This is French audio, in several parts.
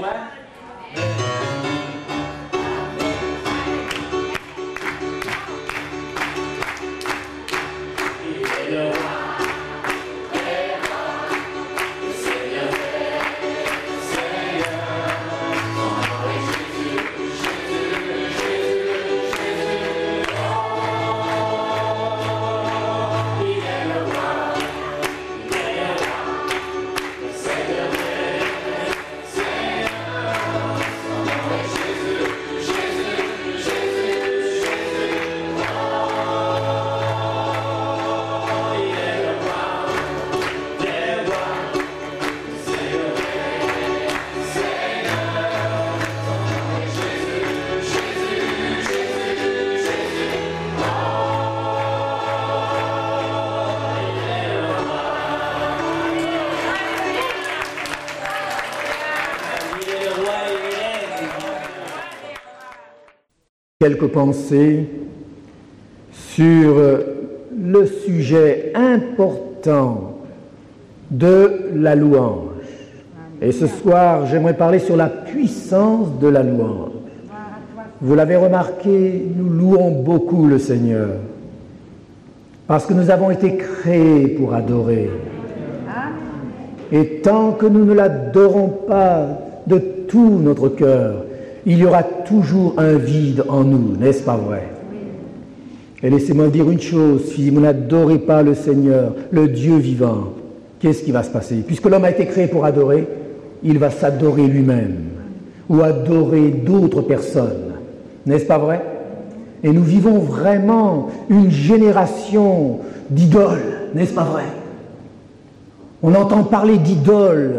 Quelques pensées sur le sujet important de la louange. Et ce soir, j'aimerais parler sur la puissance de la louange. Vous l'avez remarqué, nous louons beaucoup le Seigneur parce que nous avons été créés pour adorer. Et tant que nous ne l'adorons pas de tout notre cœur, il y aura toujours un vide en nous, n'est-ce pas vrai? Et laissez-moi dire une chose, si vous n'adorez pas le Seigneur, le Dieu vivant, qu'est-ce qui va se passer? Puisque l'homme a été créé pour adorer, il va s'adorer lui-même ou adorer d'autres personnes, n'est-ce pas vrai? Et nous vivons vraiment une génération d'idoles, n'est-ce pas vrai? On entend parler d'idoles,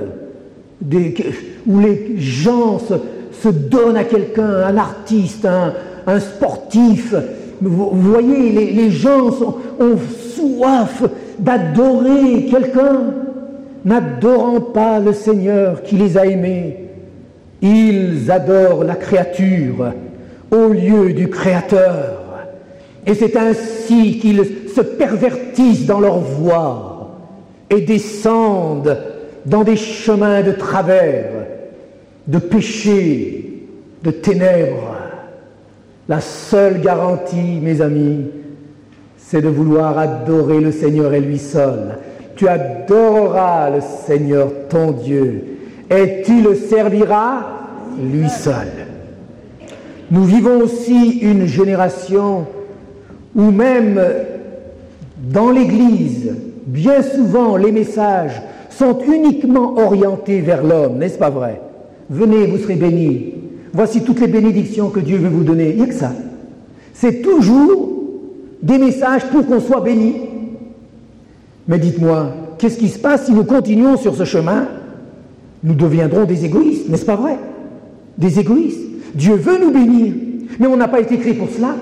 où les gens se donnent à quelqu'un, un artiste, un sportif. Vous voyez, les gens ont soif d'adorer quelqu'un, n'adorant pas le Seigneur qui les a aimés. Ils adorent la créature au lieu du Créateur. Et c'est ainsi qu'ils se pervertissent dans leur voie et descendent dans des chemins de travers, de péché, de ténèbres. La seule garantie, mes amis, c'est de vouloir adorer le Seigneur et lui seul. Tu adoreras le Seigneur ton Dieu et tu le serviras lui seul. Nous vivons aussi une génération où même dans l'Église, bien souvent les messages sont uniquement orientés vers l'homme, n'est-ce pas vrai? Venez, vous serez bénis. Voici toutes les bénédictions que Dieu veut vous donner. Il n'y a que ça. C'est toujours des messages pour qu'on soit béni. Mais dites-moi, qu'est-ce qui se passe si nous continuons sur ce chemin? Nous deviendrons des égoïstes, n'est-ce pas vrai? Des égoïstes. Dieu veut nous bénir, mais on n'a pas été créé pour cela.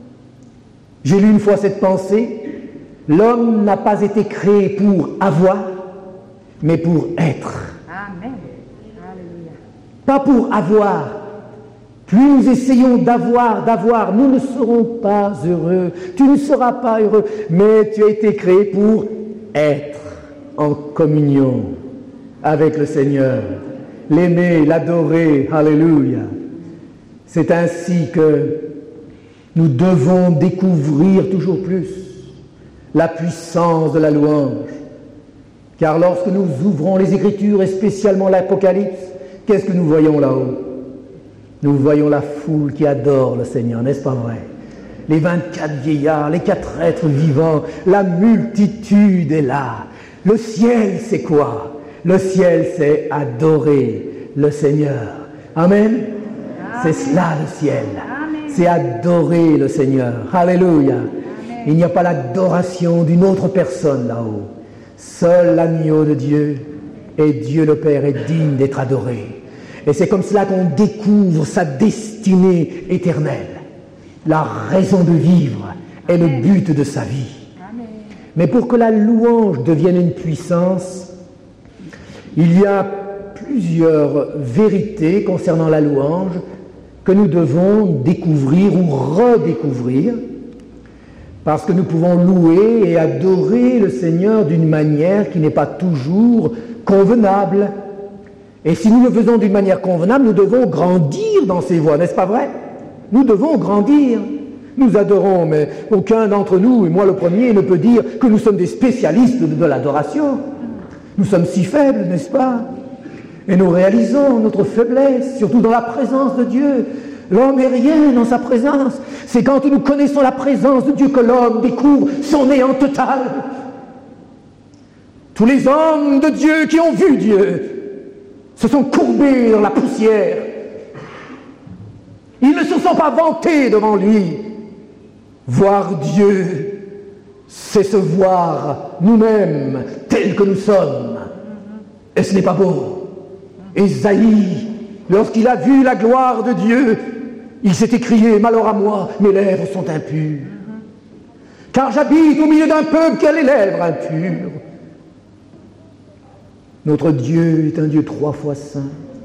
J'ai lu une fois cette pensée. L'homme n'a pas été créé pour avoir, mais pour être. Amen. Alléluia. Pas pour avoir. Plus nous essayons d'avoir, nous ne serons pas heureux. Tu ne seras pas heureux. Mais tu as été créé pour être en communion avec le Seigneur. L'aimer, l'adorer. Alléluia. C'est ainsi que nous devons découvrir toujours plus la puissance de la louange. Car lorsque nous ouvrons les Écritures, et spécialement l'Apocalypse, qu'est-ce que nous voyons là-haut? Nous voyons la foule qui adore le Seigneur, n'est-ce pas vrai? Les 24 vieillards, les 4 êtres vivants, la multitude est là. Le ciel, c'est quoi? Le ciel, c'est adorer le Seigneur. Amen? C'est cela le ciel. C'est adorer le Seigneur. Alléluia. Il n'y a pas l'adoration d'une autre personne là-haut. Seul l'agneau de Dieu et Dieu le Père est digne d'être adoré. Et c'est comme cela qu'on découvre sa destinée éternelle, la raison de vivre et le but de sa vie. Mais pour que la louange devienne une puissance, il y a plusieurs vérités concernant la louange que nous devons découvrir ou redécouvrir, parce que nous pouvons louer et adorer le Seigneur d'une manière qui n'est pas toujours convenable. Et si nous le faisons d'une manière convenable, nous devons grandir dans ces voies, n'est-ce pas vrai? Nous devons grandir. Nous adorons, mais aucun d'entre nous, et moi le premier, ne peut dire que nous sommes des spécialistes de l'adoration. Nous sommes si faibles, n'est-ce pas? Et nous réalisons notre faiblesse, surtout dans la présence de Dieu. L'homme est rien dans sa présence. C'est quand nous connaissons la présence de Dieu que l'homme découvre son néant total. Tous les hommes de Dieu qui ont vu Dieu se sont courbés dans la poussière. Ils ne se sont pas vantés devant lui. Voir Dieu, c'est se voir nous-mêmes tels que nous sommes. Et ce n'est pas beau. Ésaïe, lorsqu'il a vu la gloire de Dieu, il s'est écrié, malheur à moi, mes lèvres sont impures. Car j'habite au milieu d'un peuple qui a les lèvres impures. Notre Dieu est un Dieu 3 fois saint.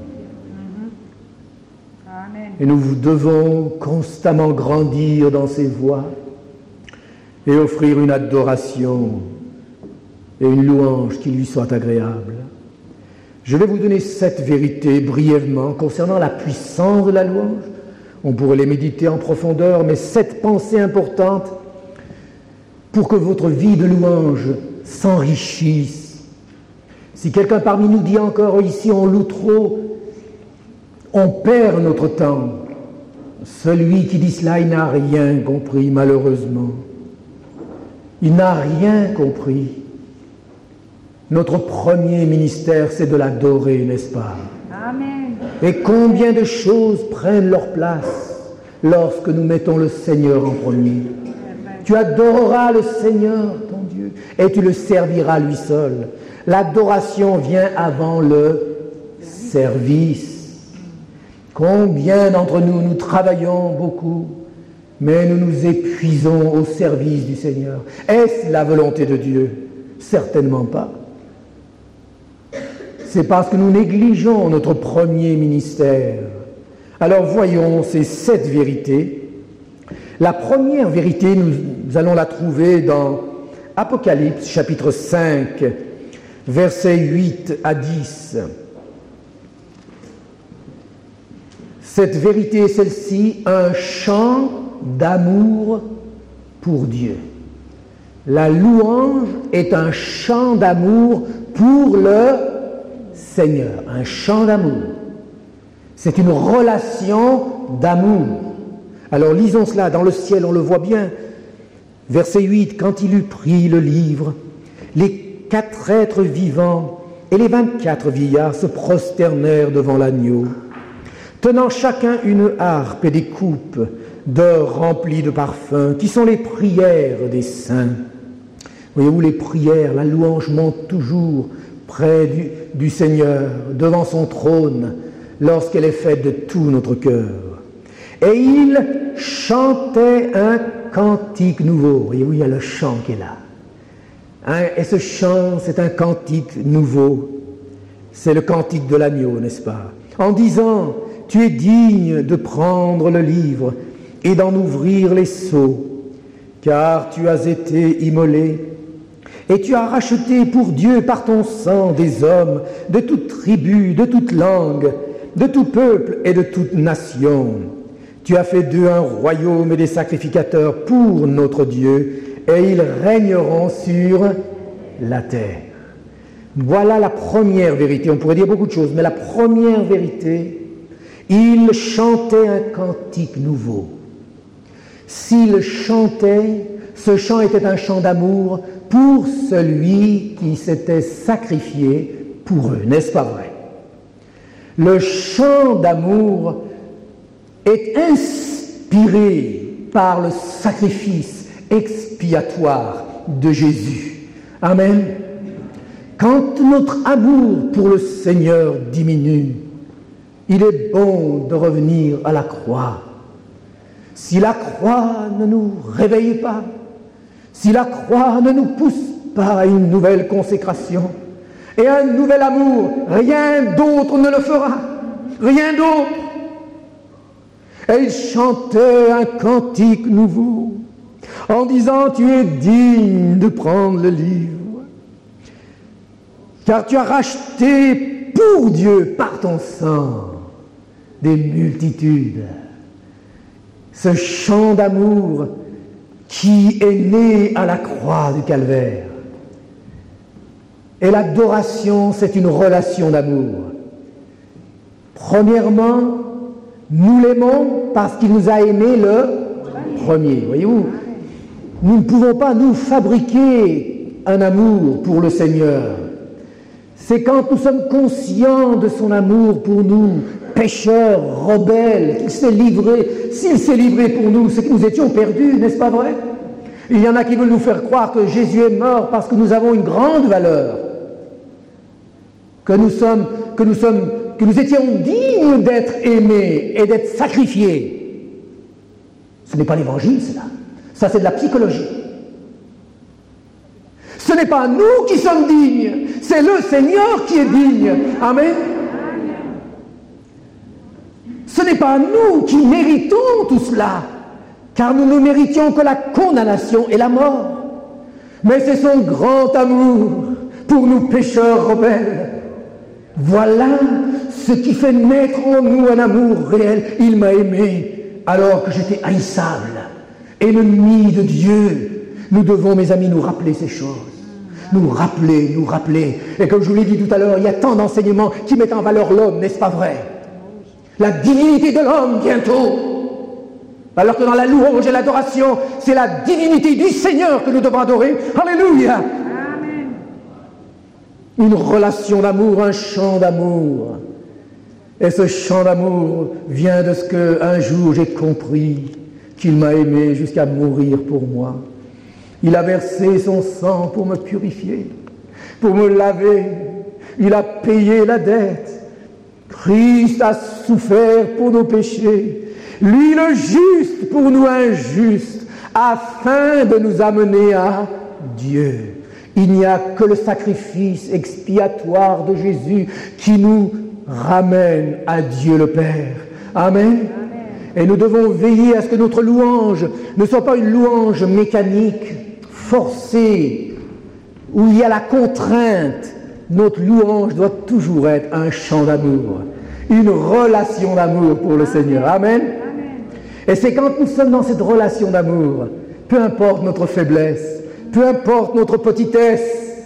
Et nous devons constamment grandir dans ses voies et offrir une adoration et une louange qui lui soit agréable. Je vais vous donner 7 vérités brièvement concernant la puissance de la louange. On pourrait les méditer en profondeur, mais 7 pensées importantes pour que votre vie de louange s'enrichisse. Si quelqu'un parmi nous dit encore ici on loue trop, on perd notre temps. Celui qui dit cela, il n'a rien compris, malheureusement. Il n'a rien compris. Notre premier ministère, c'est de l'adorer, n'est-ce pas? Amen. Et combien de choses prennent leur place lorsque nous mettons le Seigneur en premier. Tu adoreras le Seigneur, ton Dieu, et tu le serviras lui seul. L'adoration vient avant le service. Combien d'entre nous, nous travaillons beaucoup, mais nous nous épuisons au service du Seigneur. Est-ce la volonté de Dieu? Certainement pas. C'est parce que nous négligeons notre premier ministère. Alors voyons ces 7 vérités. La première vérité, nous allons la trouver dans Apocalypse, chapitre 5, versets 8 à 10. Cette vérité est celle-ci, un chant d'amour pour Dieu. La louange est un chant d'amour pour le Seigneur, un chant d'amour. C'est une relation d'amour. Alors lisons cela, dans le ciel on le voit bien. Verset 8, quand il eut pris le livre, les 4 êtres vivants et les 24 vieillards se prosternèrent devant l'agneau, tenant chacun une harpe et des coupes d'or remplies de parfums, qui sont les prières des saints. Voyez-vous, les prières, la louange monte toujours près du Seigneur, devant son trône, lorsqu'elle est faite de tout notre cœur. Et il chantait un cantique nouveau. Voyez-vous, il y a le chant qui est là. Et ce chant, c'est un cantique nouveau. C'est le cantique de l'agneau, n'est-ce pas? En disant, tu es digne de prendre le livre et d'en ouvrir les sceaux, car tu as été immolé et tu as racheté pour Dieu par ton sang des hommes de toute tribu, de toute langue, de tout peuple et de toute nation. Tu as fait d'eux un royaume et des sacrificateurs pour notre Dieu, et ils régneront sur la terre. Voilà la première vérité. On pourrait dire beaucoup de choses, mais la première vérité, il chantait un cantique nouveau. S'il chantait, ce chant était un chant d'amour pour celui qui s'était sacrifié pour eux. N'est-ce pas vrai? Le chant d'amour est inspiré par le sacrifice expiatoire de Jésus. Amen. Quand notre amour pour le Seigneur diminue, il est bon de revenir à la croix. Si la croix ne nous réveille pas, si la croix ne nous pousse pas à une nouvelle consécration et à un nouvel amour, rien d'autre ne le fera. Rien d'autre. Et il chantait un cantique nouveau en disant, tu es digne de prendre le livre, car tu as racheté pour Dieu par ton sang des multitudes. Ce chant d'amour qui est né à la croix du Calvaire. Et l'adoration, c'est une relation d'amour. Premièrement, nous l'aimons parce qu'il nous a aimés le premier. Voyez-vous, nous ne pouvons pas nous fabriquer un amour pour le Seigneur. C'est quand nous sommes conscients de son amour pour nous, pécheurs, rebelles, qu'il s'est livré. S'il s'est livré pour nous, c'est que nous étions perdus, n'est-ce pas vrai? Il y en a qui veulent nous faire croire que Jésus est mort parce que nous avons une grande valeur, que nous étions dignes d'être aimés et d'être sacrifiés. Ce n'est pas l'évangile, cela. Ça, c'est de la psychologie. Ce n'est pas nous qui sommes dignes, c'est le Seigneur qui est digne. Amen. Ce n'est pas nous qui méritons tout cela, car nous ne méritions que la condamnation et la mort. Mais c'est son grand amour pour nous pécheurs rebelles. Voilà ce qui fait naître en nous un amour réel. Il m'a aimé alors que j'étais haïssable, ennemi de Dieu. Nous devons, mes amis, nous rappeler ces choses. Nous rappeler. Et comme je vous l'ai dit tout à l'heure, il y a tant d'enseignements qui mettent en valeur l'homme, n'est-ce pas vrai? La divinité de l'homme bientôt. Alors que dans la louange et l'adoration, c'est la divinité du Seigneur que nous devons adorer. Alléluia. Amen. Une relation d'amour, un chant d'amour. Et ce chant d'amour vient de ce qu'un jour j'ai compris, qu'il m'a aimé jusqu'à mourir pour moi. Il a versé son sang pour me purifier, pour me laver. Il a payé la dette. Christ a souffert pour nos péchés. Lui le juste pour nous injustes, afin de nous amener à Dieu. Il n'y a que le sacrifice expiatoire de Jésus qui nous ramène à Dieu le Père. Amen. Et nous devons veiller à ce que notre louange ne soit pas une louange mécanique, forcée, où il y a la contrainte. Notre louange doit toujours être un chant d'amour, une relation d'amour pour le Seigneur. Amen. Et c'est quand nous sommes dans cette relation d'amour, peu importe notre faiblesse, peu importe notre petitesse,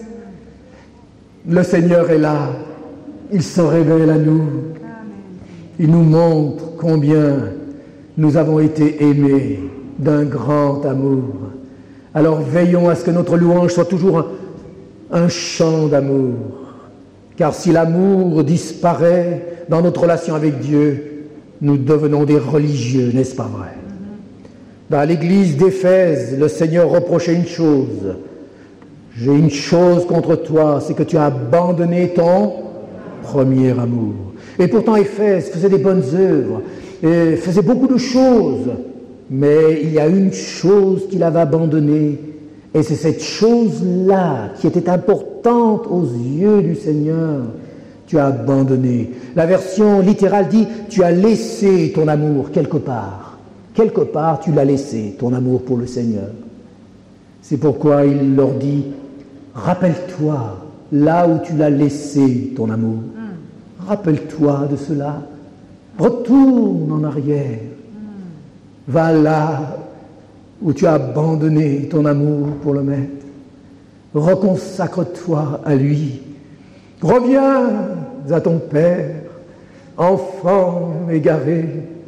le Seigneur est là. Il se révèle à nous. Il nous montre combien nous avons été aimés d'un grand amour. Alors veillons à ce que notre louange soit toujours un chant d'amour. Car si l'amour disparaît dans notre relation avec Dieu, nous devenons des religieux, n'est-ce pas vrai? Dans l'église d'Éphèse, le Seigneur reprochait une chose. J'ai une chose contre toi, c'est que tu as abandonné ton premier amour. Et pourtant Éphèse faisait des bonnes œuvres, et faisait beaucoup de choses. Mais il y a une chose qu'il avait abandonnée, et c'est cette chose-là qui était importante aux yeux du Seigneur. Tu as abandonné. La version littérale dit, tu as laissé ton amour quelque part. Quelque part, tu l'as laissé, ton amour pour le Seigneur. C'est pourquoi il leur dit, rappelle-toi là où tu l'as laissé, ton amour. Rappelle-toi de cela. Retourne en arrière. Va là où tu as abandonné ton amour pour le Maître. Reconsacre-toi à lui. Reviens à ton Père, enfant égaré.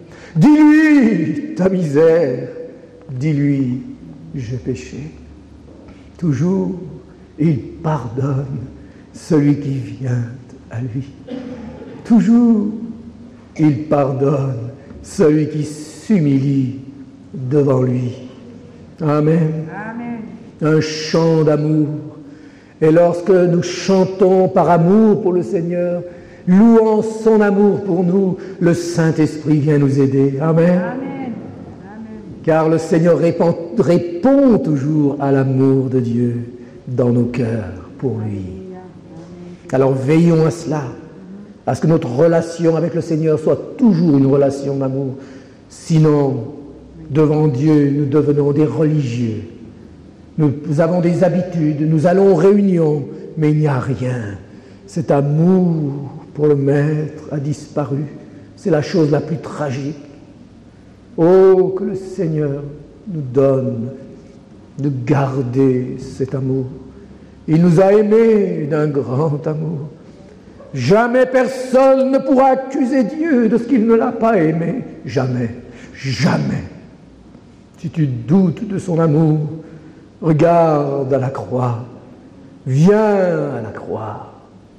Dis-lui ta misère. Dis-lui, j'ai péché. Toujours, il pardonne celui qui vient à lui. Toujours, il pardonne celui qui s'humilie devant lui. Amen. Amen. Un chant d'amour. Et lorsque nous chantons par amour pour le Seigneur, louant son amour pour nous, le Saint-Esprit vient nous aider. Amen. Amen. Car le Seigneur répond toujours à l'amour de Dieu dans nos cœurs pour lui. Alors veillons à cela, à ce que notre relation avec le Seigneur soit toujours une relation d'amour. Sinon, devant Dieu, nous devenons des religieux. Nous avons des habitudes, nous allons aux réunions, mais il n'y a rien. Cet amour pour le Maître a disparu. C'est la chose la plus tragique. Oh, que le Seigneur nous donne de garder cet amour. Il nous a aimés d'un grand amour. Jamais personne ne pourra accuser Dieu de ce qu'il ne l'a pas aimé. Jamais, jamais. Si tu doutes de son amour, regarde à la croix. Viens à la croix.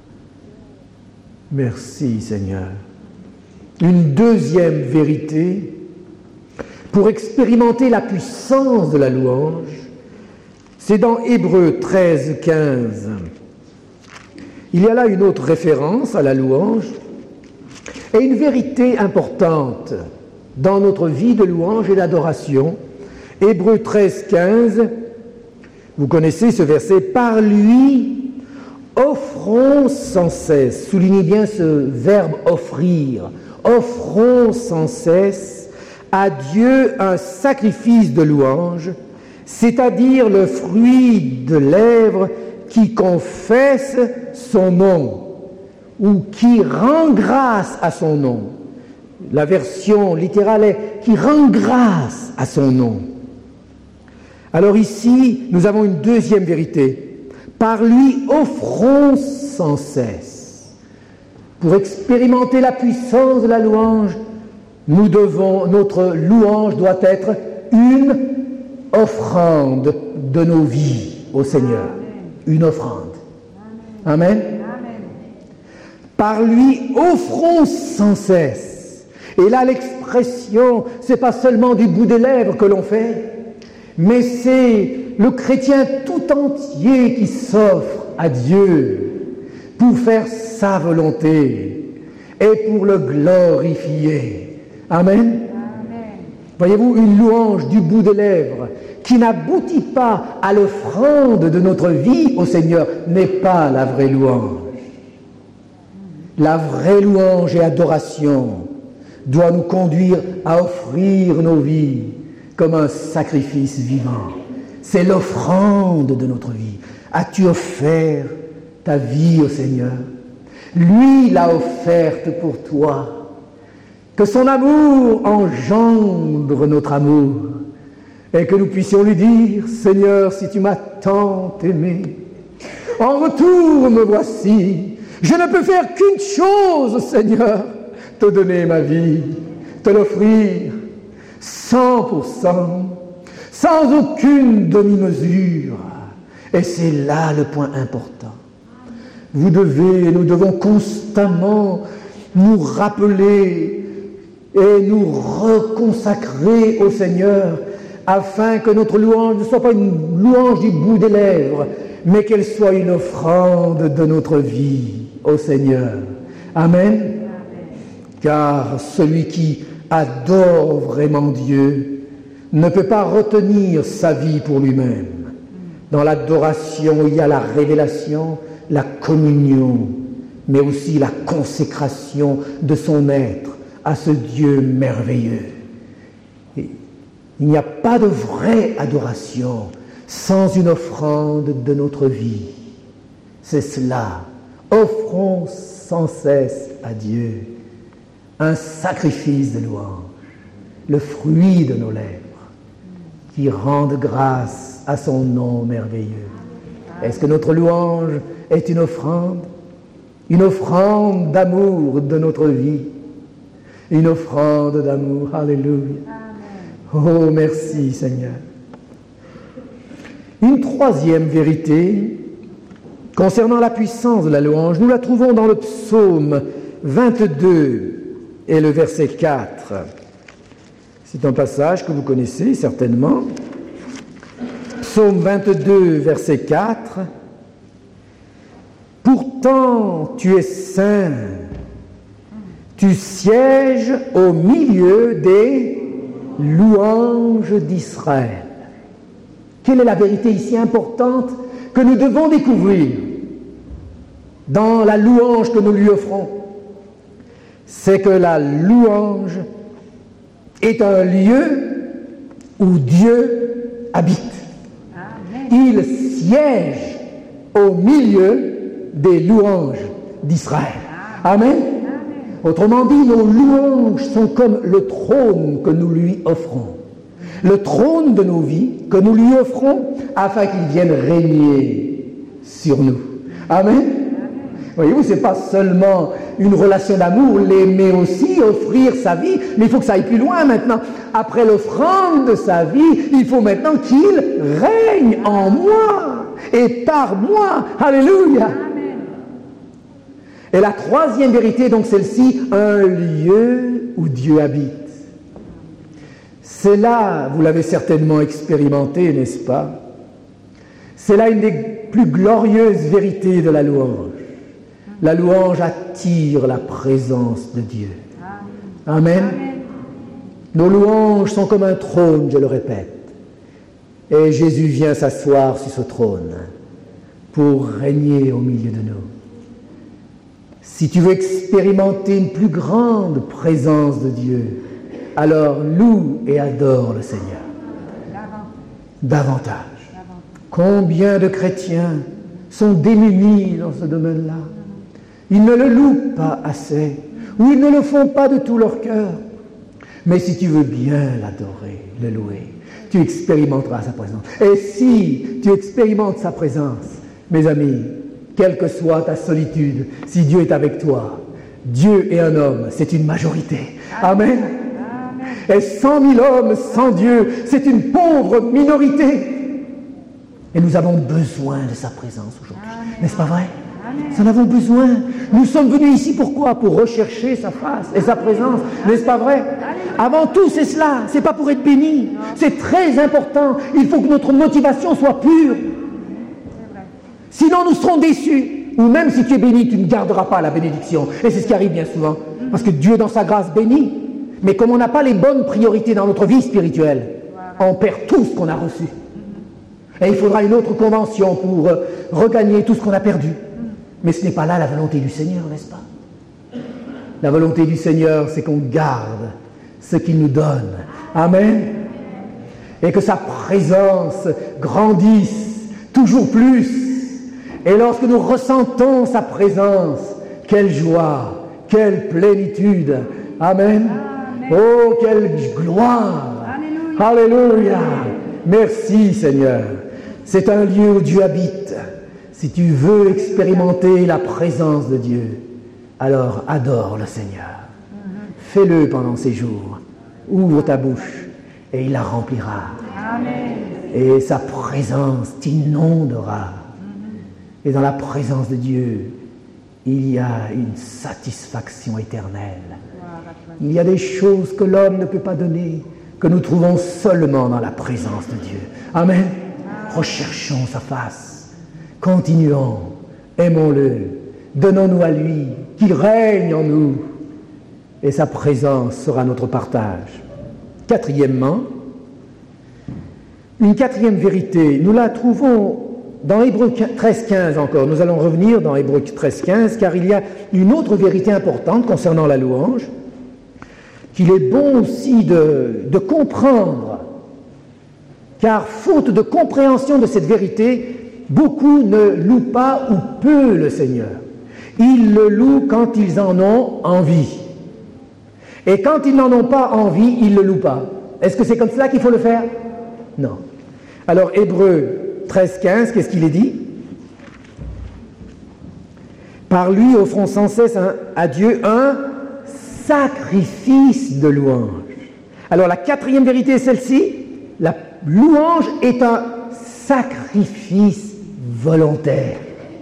Merci Seigneur. Une deuxième vérité, pour expérimenter la puissance de la louange, c'est dans Hébreux 13, 15. Il y a là une autre référence à la louange et une vérité importante dans notre vie de louange et d'adoration. Hébreux 13, 15, vous connaissez ce verset, « Par lui, offrons sans cesse », soulignez bien ce verbe « offrir », « offrons sans cesse à Dieu un sacrifice de louange », c'est-à-dire le fruit de lèvres qui confesse son nom ou qui rend grâce à son nom. La version littérale est « qui rend grâce à son nom ». Alors ici, nous avons une deuxième vérité. Par lui, offrons sans cesse. Pour expérimenter la puissance de la louange, notre louange doit être une offrande de nos vies au Seigneur. Une offrande. Amen. Par lui, offrons sans cesse. Et là, l'expression, c'est pas seulement du bout des lèvres que l'on fait, mais c'est le chrétien tout entier qui s'offre à Dieu pour faire sa volonté et pour le glorifier. Amen. Amen. Voyez-vous, une louange du bout des lèvres qui n'aboutit pas à l'offrande de notre vie au Seigneur n'est pas la vraie louange. La vraie louange et adoration doit nous conduire à offrir nos vies comme un sacrifice vivant. C'est l'offrande de notre vie. As-tu offert ta vie au Seigneur? Lui l'a offerte pour toi. Que son amour engendre notre amour et que nous puissions lui dire, Seigneur, si tu m'as tant aimé, en retour me voici. Je ne peux faire qu'une chose, Seigneur, te donner ma vie, te l'offrir 100%, sans aucune demi-mesure. Et c'est là le point important. Nous devons constamment nous rappeler et nous reconsacrer au Seigneur afin que notre louange ne soit pas une louange du bout des lèvres, mais qu'elle soit une offrande de notre vie au Seigneur. Amen. Car celui qui adore vraiment Dieu ne peut pas retenir sa vie pour lui-même. Dans l'adoration, il y a la révélation, la communion, mais aussi la consécration de son être à ce Dieu merveilleux. Et il n'y a pas de vraie adoration sans une offrande de notre vie. C'est cela. Offrons sans cesse à Dieu un sacrifice de louange, le fruit de nos lèvres, qui rende grâce à son nom merveilleux. Est-ce que notre louange est une offrande d'amour de notre vie, une offrande d'amour? Alléluia. Oh, merci Seigneur. Une troisième vérité concernant la puissance de la louange, nous la trouvons dans le psaume 22 et le verset 4. C'est un passage que vous connaissez certainement. Psaume 22, verset 4. « Pourtant tu es saint, tu sièges au milieu des louanges d'Israël. » Quelle est la vérité ici importante que nous devons découvrir dans la louange que nous lui offrons? C'est que la louange est un lieu où Dieu habite. Amen. Il siège au milieu des louanges d'Israël. Amen. Autrement dit, nos louanges sont comme le trône que nous lui offrons. Le trône de nos vies que nous lui offrons afin qu'il vienne régner sur nous. Amen. Voyez-vous, ce n'est pas seulement une relation d'amour, l'aimer aussi, offrir sa vie, mais il faut que ça aille plus loin maintenant. Après l'offrande de sa vie, il faut maintenant qu'il règne en moi et par moi. Alléluia. Et la troisième vérité, donc celle-ci, un lieu où Dieu habite. C'est là, vous l'avez certainement expérimenté, n'est-ce pas? C'est là une des plus glorieuses vérités de la louange. La louange attire la présence de Dieu. Amen. Nos louanges sont comme un trône, je le répète. Et Jésus vient s'asseoir sur ce trône pour régner au milieu de nous. Si tu veux expérimenter une plus grande présence de Dieu, alors loue et adore le Seigneur. Davantage. Combien de chrétiens sont démunis dans ce domaine-là? Ils ne le louent pas assez, ou ils ne le font pas de tout leur cœur. Mais si tu veux bien l'adorer, le louer, tu expérimenteras sa présence. Et si tu expérimentes sa présence, mes amis, quelle que soit ta solitude, si Dieu est avec toi, Dieu et un homme, c'est une majorité. Amen. Et 100 000 hommes sans Dieu, c'est une pauvre minorité. Et nous avons besoin de sa présence aujourd'hui. N'est-ce pas vrai? Nous en avons besoin. Nous sommes venus ici pourquoi? Pour rechercher sa face et sa présence. N'est-ce pas vrai? Avant tout, c'est cela. C'est pas pour être béni. C'est très important. Il faut que notre motivation soit pure. Sinon, nous serons déçus. Ou même si tu es béni, tu ne garderas pas la bénédiction. Et c'est ce qui arrive bien souvent. Parce que Dieu, dans sa grâce, bénit. Mais comme on n'a pas les bonnes priorités dans notre vie spirituelle, on perd tout ce qu'on a reçu. Et il faudra une autre convention pour regagner tout ce qu'on a perdu. Mais ce n'est pas là la volonté du Seigneur, n'est-ce pas? La volonté du Seigneur, c'est qu'on garde ce qu'il nous donne. Amen. Et que sa présence grandisse toujours plus. Et lorsque nous ressentons sa présence, quelle joie, quelle plénitude. Amen. Oh, quelle gloire. Alléluia. Merci Seigneur. C'est un lieu où Dieu habite. Si tu veux expérimenter la présence de Dieu, alors adore le Seigneur. Fais-le pendant ces jours. Ouvre ta bouche et il la remplira. Amen. Et sa présence t'inondera. Et dans la présence de Dieu, il y a une satisfaction éternelle. Il y a des choses que l'homme ne peut pas donner, que nous trouvons seulement dans la présence de Dieu. Amen. Recherchons sa face. Continuons, aimons-le, donnons-nous à lui, qu'il règne en nous, et sa présence sera notre partage. Quatrièmement, une quatrième vérité, nous la trouvons dans Hébreux 13.15 encore. Nous allons revenir dans Hébreux 13.15, car il y a une autre vérité importante concernant la louange, qu'il est bon aussi de comprendre, car faute de compréhension de cette vérité, beaucoup ne louent pas ou peu le Seigneur. Ils le louent quand ils en ont envie. Et quand ils n'en ont pas envie, ils ne le louent pas. Est-ce que c'est comme cela qu'il faut le faire? Non. Alors, Hébreux 13.15, qu'est-ce qu'il est dit? Par lui, offrons sans cesse à Dieu un sacrifice de louange. Alors, la quatrième vérité est celle-ci. La louange est un sacrifice volontaire.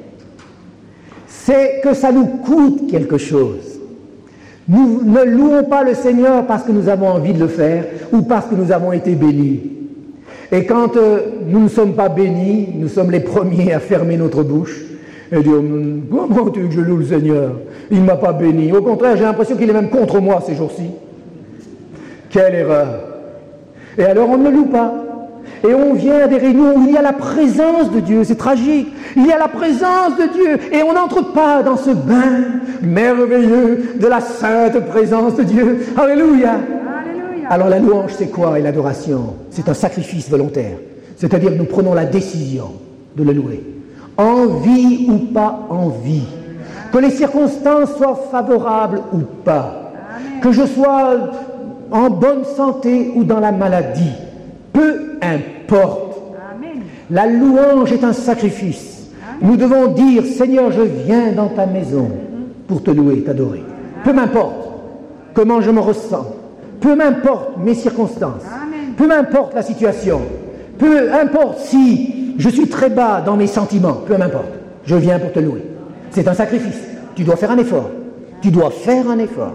C'est que ça nous coûte quelque chose. Nous ne louons pas le Seigneur parce que nous avons envie de le faire ou parce que nous avons été bénis. Et quand nous ne sommes pas bénis, nous sommes les premiers à fermer notre bouche et dire « Comment tu veux que je loue le Seigneur? Il ne m'a pas béni. Au contraire, j'ai l'impression qu'il est même contre moi ces jours-ci. » Quelle erreur! Et alors on ne le loue pas. Et on vient à des réunions où il y a la présence de Dieu, c'est tragique. Il y a la présence de Dieu et on n'entre pas dans ce bain merveilleux de la sainte présence de Dieu. Alléluia. Alléluia. Alors la louange, c'est quoi? Et l'adoration, c'est un sacrifice volontaire. C'est-à-dire que nous prenons la décision de le louer. Envie ou pas envie. Que les circonstances soient favorables ou pas. Que je sois en bonne santé ou dans la maladie. Peu importe. La louange est un sacrifice. Nous devons dire, Seigneur, je viens dans ta maison pour te louer, t'adorer. Peu m'importe comment je me ressens. Peu m'importe mes circonstances. Peu m'importe la situation. Peu importe si je suis très bas dans mes sentiments. Peu m'importe. Je viens pour te louer. C'est un sacrifice. Tu dois faire un effort. Tu dois faire un effort.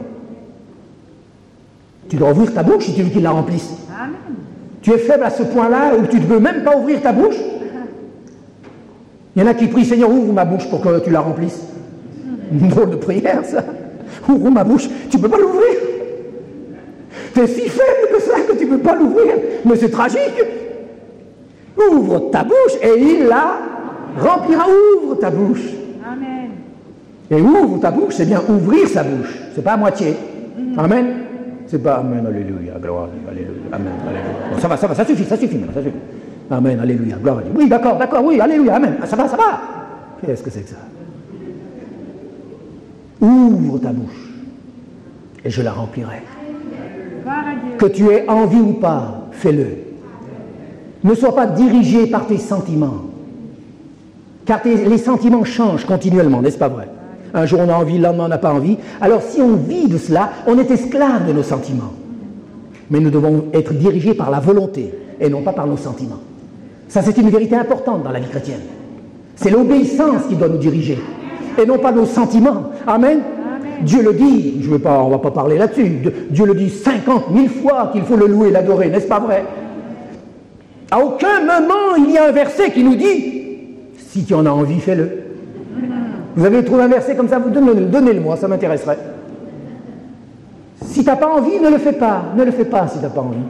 Tu dois ouvrir ta bouche si tu veux qu'il la remplisse. Amen. Tu es faible à ce point-là où tu ne peux même pas ouvrir ta bouche. Il y en a qui prient, Seigneur, ouvre ma bouche pour que tu la remplisses. Une drôle de prière, ça. Ouvre ma bouche, tu ne peux pas l'ouvrir. Tu es si faible que ça que tu ne peux pas l'ouvrir. Mais c'est tragique. Ouvre ta bouche et il la remplira. Ouvre ta bouche. Amen. Et ouvre ta bouche, c'est bien ouvrir sa bouche. C'est pas à moitié. Amen. C'est pas Amen, alléluia, gloire, alléluia, Amen, alléluia. Bon, ça va, ça suffit maintenant, ça suffit. Amen, alléluia, gloire à Dieu. Oui, d'accord, oui, alléluia, Amen. Ça va. Qu'est-ce que c'est que ça? Ouvre ta bouche et je la remplirai. Que tu aies envie ou pas, fais-le. Ne sois pas dirigé par tes sentiments. Car les sentiments changent continuellement, n'est-ce pas vrai? Un jour on a envie, le lendemain on n'a pas envie. Alors si on vit de cela, on est esclave de nos sentiments. Mais nous devons être dirigés par la volonté et non pas par nos sentiments. Ça c'est une vérité importante dans la vie chrétienne. C'est l'obéissance qui doit nous diriger et non pas nos sentiments. Amen. Dieu le dit, on ne va pas parler là-dessus, Dieu le dit 50 000 fois qu'il faut le louer, l'adorer, n'est-ce pas vrai? À aucun moment il y a un verset qui nous dit « Si tu en as envie, fais-le ». Vous avez trouvé un verset comme ça, vous donnez-le-moi, ça m'intéresserait. Si tu n'as pas envie, ne le fais pas. Ne le fais pas si tu n'as pas envie.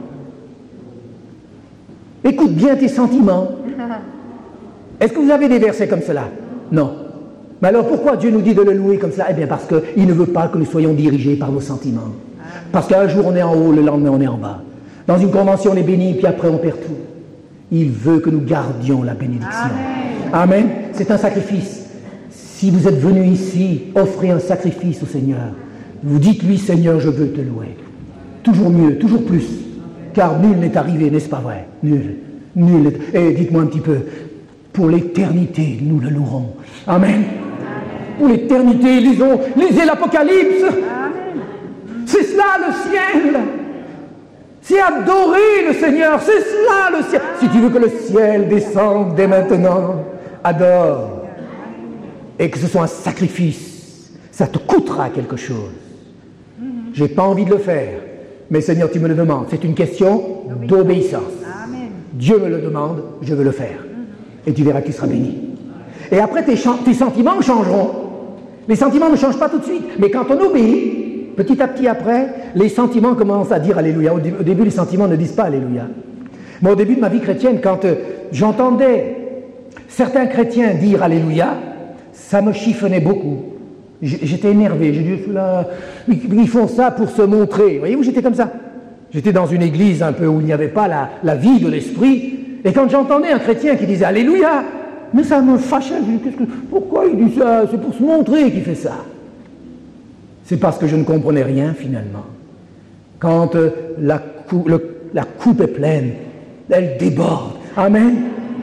Écoute bien tes sentiments. Est-ce que vous avez des versets comme cela? Non. Mais alors pourquoi Dieu nous dit de le louer comme cela? Eh bien parce qu'il ne veut pas que nous soyons dirigés par nos sentiments. Parce qu'un jour on est en haut, le lendemain on est en bas. Dans une convention on est béni, puis après on perd tout. Il veut que nous gardions la bénédiction. Amen. C'est un sacrifice. Si vous êtes venu ici, offrez un sacrifice au Seigneur. Vous dites-lui, Seigneur, je veux te louer. Toujours mieux, toujours plus. Car nul n'est arrivé, n'est-ce pas vrai? Nul. Et dites-moi un petit peu, pour l'éternité, nous le louerons. Amen. Pour l'éternité, lisez l'Apocalypse. C'est cela le ciel. C'est adorer le Seigneur. C'est cela le ciel. Si tu veux que le ciel descende dès maintenant, adore. Et que ce soit un sacrifice, ça te coûtera quelque chose. J'ai pas envie de le faire, mais Seigneur, tu me le demandes. C'est une question d'obéissance. Dieu me le demande, je veux le faire. Et tu verras qu'il sera béni. Et après, tes sentiments changeront. Les sentiments ne changent pas tout de suite, mais quand on obéit, petit à petit après, les sentiments commencent à dire Alléluia. Au début, les sentiments ne disent pas Alléluia. Moi, au début de ma vie chrétienne, quand j'entendais certains chrétiens dire Alléluia, ça me chiffonnait beaucoup. J'étais énervé. J'ai dit, là, ils font ça pour se montrer. Voyez-vous, j'étais comme ça. J'étais dans une église un peu où il n'y avait pas la vie de l'esprit. Et quand j'entendais un chrétien qui disait Alléluia, mais ça me fâchait. Je dis, pourquoi il dit ça? C'est pour se montrer qu'il fait ça. C'est parce que je ne comprenais rien finalement. Quand la coupe est pleine, elle déborde. Amen.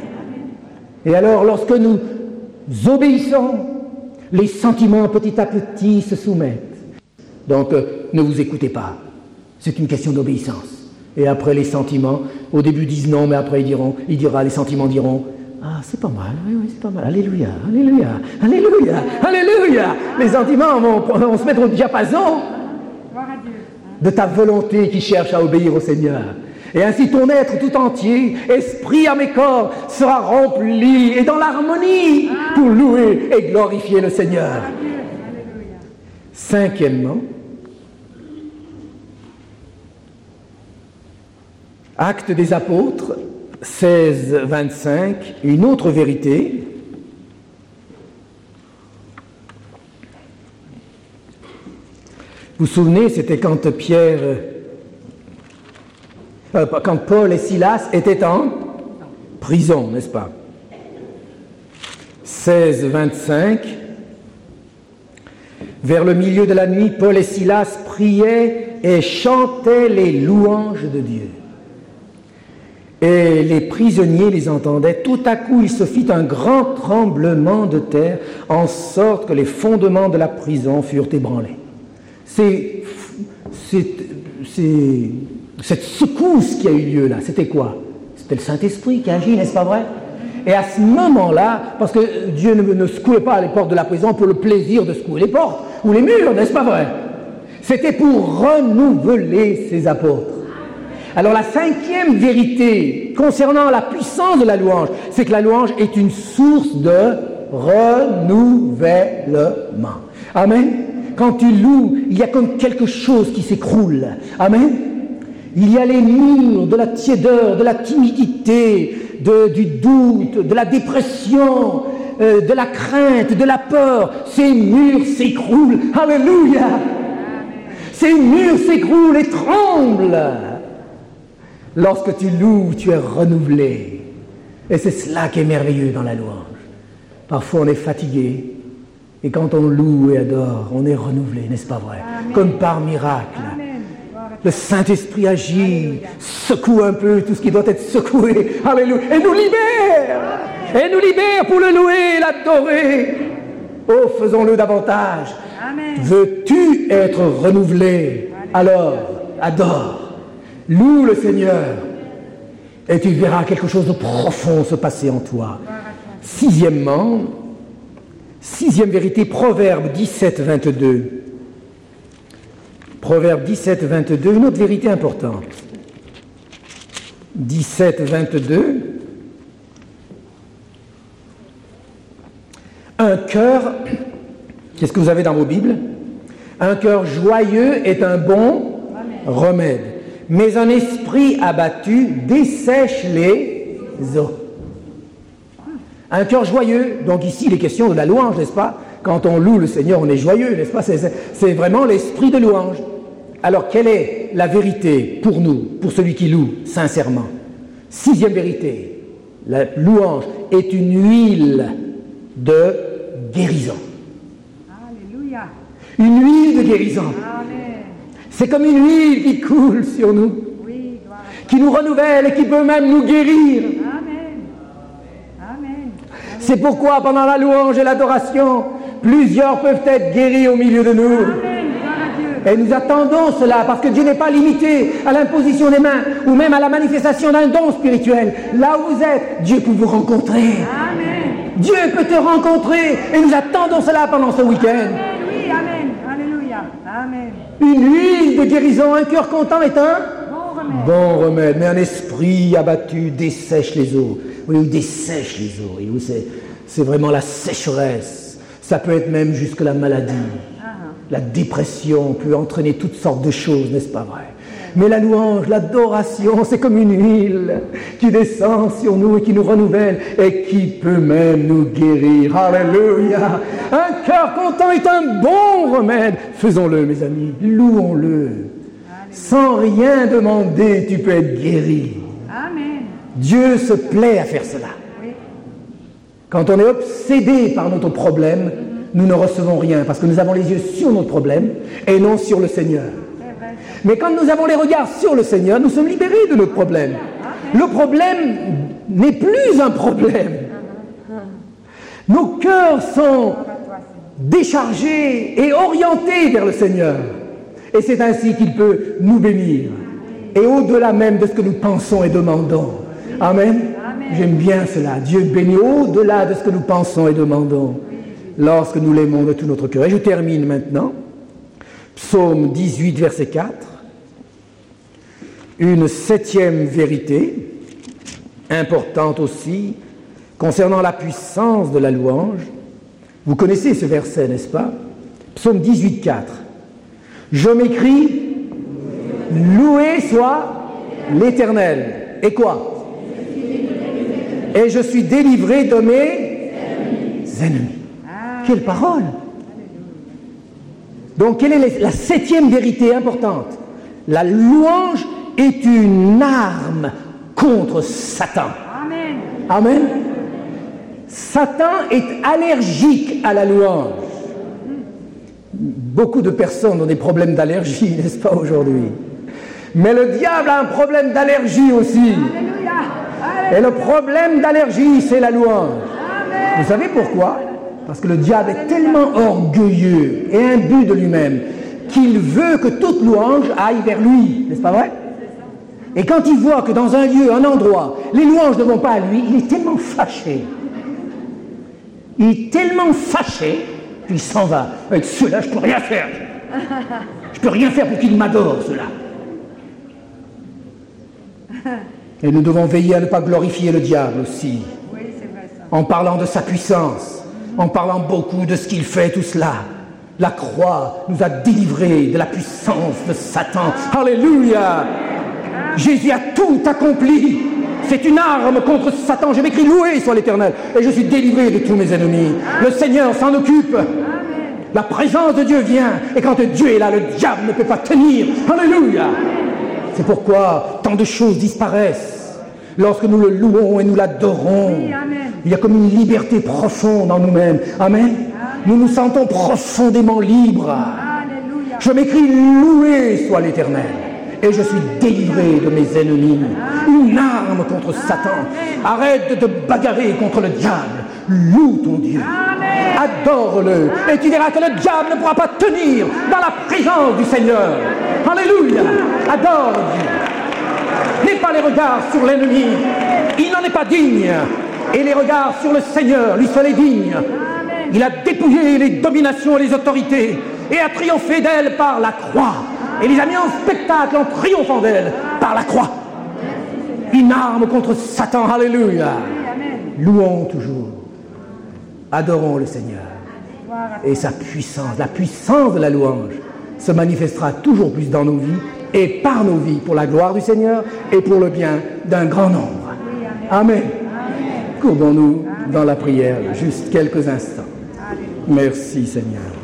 Et alors, lorsque nous obéissons, les sentiments petit à petit se soumettent. Donc, ne vous écoutez pas. C'est une question d'obéissance. Et après, les sentiments, au début disent non, mais après les sentiments diront ah, c'est pas mal, oui, c'est pas mal. Alléluia, alléluia, alléluia, alléluia. Les sentiments vont se mettre au diapason de ta volonté qui cherche à obéir au Seigneur. Et ainsi ton être tout entier, esprit, âme et corps, sera rempli et dans l'harmonie pour louer et glorifier le Seigneur. Cinquièmement, Actes des Apôtres, 16, 25, une autre vérité. Vous vous souvenez, c'était quand quand Paul et Silas étaient en prison, n'est-ce pas? 16, 25. Vers le milieu de la nuit, Paul et Silas priaient et chantaient les louanges de Dieu. Et les prisonniers les entendaient. Tout à coup, il se fit un grand tremblement de terre, en sorte que les fondements de la prison furent ébranlés. Cette secousse qui a eu lieu là, c'était quoi? C'était le Saint-Esprit qui agit, n'est-ce pas vrai? Et à ce moment-là, parce que Dieu ne secouait pas les portes de la prison pour le plaisir de secouer les portes ou les murs, n'est-ce pas vrai? C'était pour renouveler ses apôtres. Alors la cinquième vérité concernant la puissance de la louange, c'est que la louange est une source de renouvellement. Amen. Quand tu loues, il y a comme quelque chose qui s'écroule. Amen. Il y a les murs de la tiédeur, de la timidité, du doute, de la dépression, de la crainte, de la peur. Ces murs s'écroulent. Alléluia. Ces murs s'écroulent et tremblent. Lorsque tu loues, tu es renouvelé. Et c'est cela qui est merveilleux dans la louange. Parfois on est fatigué. Et quand on loue et adore, on est renouvelé, n'est-ce pas vrai? Amen. Comme par miracle. Amen. Le Saint-Esprit agit, secoue un peu tout ce qui doit être secoué. Alléluia. Et nous libère. Amen. Et nous libère pour le louer et l'adorer. Oh, faisons-le davantage. Amen. Veux-tu être renouvelé? Amen. Alors, adore. Loue le Seigneur. Et tu verras quelque chose de profond se passer en toi. Sixième vérité, Proverbe 17, 22. Proverbe 17, 22, une autre vérité importante. 17, 22. Un cœur, qu'est-ce que vous avez dans vos Bibles? Un cœur joyeux est un bon remède, mais un esprit abattu dessèche les os. Un cœur joyeux, donc ici il est question de la louange, n'est-ce pas? Quand on loue le Seigneur, on est joyeux, n'est-ce pas? C'est vraiment l'esprit de louange. Alors quelle est la vérité pour nous, pour celui qui loue sincèrement? Sixième vérité, la louange est une huile de guérison. Alléluia. Une huile de guérison. Amen. C'est comme une huile qui coule sur nous, Oui, qui nous renouvelle et qui peut même nous guérir. C'est pourquoi pendant la louange et l'adoration, plusieurs peuvent être guéris au milieu de nous. Et nous attendons cela parce que Dieu n'est pas limité à l'imposition des mains ou même à la manifestation d'un don spirituel. Là où vous êtes, Dieu peut vous rencontrer. Amen. Dieu peut te rencontrer et nous attendons cela pendant ce week-end. Amen. Oui, amen. Alléluia. Amen. Une huile de guérison, un cœur content est un bon remède. Mais un esprit abattu dessèche les eaux. Oui, il dessèche les eaux. Et oui, c'est vraiment la sécheresse. Ça peut être même jusque la maladie. La dépression peut entraîner toutes sortes de choses, n'est-ce pas vrai? Mais la louange, l'adoration, c'est comme une huile qui descend sur nous et qui nous renouvelle et qui peut même nous guérir. Alléluia! Un cœur content est un bon remède. Faisons-le, mes amis. Louons-le. Sans rien demander, tu peux être guéri. Amen. Dieu se plaît à faire cela. Quand on est obsédé par notre problème, nous ne recevons rien parce que nous avons les yeux sur notre problème et non sur le Seigneur. Mais quand nous avons les regards sur le Seigneur, nous sommes libérés de notre problème. Le problème n'est plus un problème. Nos cœurs sont déchargés et orientés vers le Seigneur. Et c'est ainsi qu'il peut nous bénir. Et au-delà même de ce que nous pensons et demandons. Amen. J'aime bien cela. Dieu bénit au-delà de ce que nous pensons et demandons. Lorsque nous l'aimons de tout notre cœur. Et je termine maintenant. Psaume 18, verset 4. Une septième vérité, importante aussi, concernant la puissance de la louange. Vous connaissez ce verset, n'est-ce pas? Psaume 18, 4. Je m'écris, loué soit l'Éternel. Et quoi? Et je suis délivré de mes ennemis. Quelle parole! Donc, quelle est la septième vérité importante? La louange est une arme contre Satan. Amen. Amen. Satan est allergique à la louange. Beaucoup de personnes ont des problèmes d'allergie, n'est-ce pas, aujourd'hui? Mais le diable a un problème d'allergie aussi. Alléluia. Et le problème d'allergie, c'est la louange. Amen. Vous savez pourquoi? Parce que le diable est tellement orgueilleux et imbu de lui-même qu'il veut que toute louange aille vers lui. N'est-ce pas vrai? Et quand il voit que dans un lieu, un endroit, les louanges ne vont pas à lui, il est tellement fâché. Il est tellement fâché qu'il s'en va. Avec ceux-là, je ne peux rien faire. Je ne peux rien faire pour qu'ils m'adorent, ceux-là. Et nous devons veiller à ne pas glorifier le diable aussi, Oui, c'est vrai ça. en parlant de sa puissance, en parlant beaucoup de ce qu'il fait, tout cela. La croix nous a délivrés de la puissance de Satan. Alléluia! Jésus a tout accompli. C'est une arme contre Satan. Je m'écris loué soit l'Éternel. Et je suis délivré de tous mes ennemis. Le Seigneur s'en occupe. La présence de Dieu vient. Et quand Dieu est là, le diable ne peut pas tenir. Alléluia! C'est pourquoi tant de choses disparaissent lorsque nous le louons et nous l'adorons. Oui, amen. Il y a comme une liberté profonde en nous-mêmes. Amen. Nous nous sentons profondément libres. Alléluia. Je m'écris loué soit l'Éternel. Et je suis délivré de mes ennemis. Une arme contre Satan. Arrête de te bagarrer contre le diable. Loue ton Dieu. Adore-le. Et tu verras que le diable ne pourra pas tenir dans la présence du Seigneur. Alléluia. Adore Dieu. N'aie pas les regards sur l'ennemi. Il n'en est pas digne. Et les regards sur le Seigneur, lui seul est digne. Il a dépouillé les dominations et les autorités et a triomphé d'elles par la croix. Et les a mis en spectacle en triomphant d'elles par la croix. Une arme contre Satan. Alléluia. Louons toujours. Adorons le Seigneur. Et sa puissance, la puissance de la louange, se manifestera toujours plus dans nos vies et par nos vies pour la gloire du Seigneur et pour le bien d'un grand nombre. Amen. Courbons-nous dans la prière juste quelques instants. Merci Seigneur.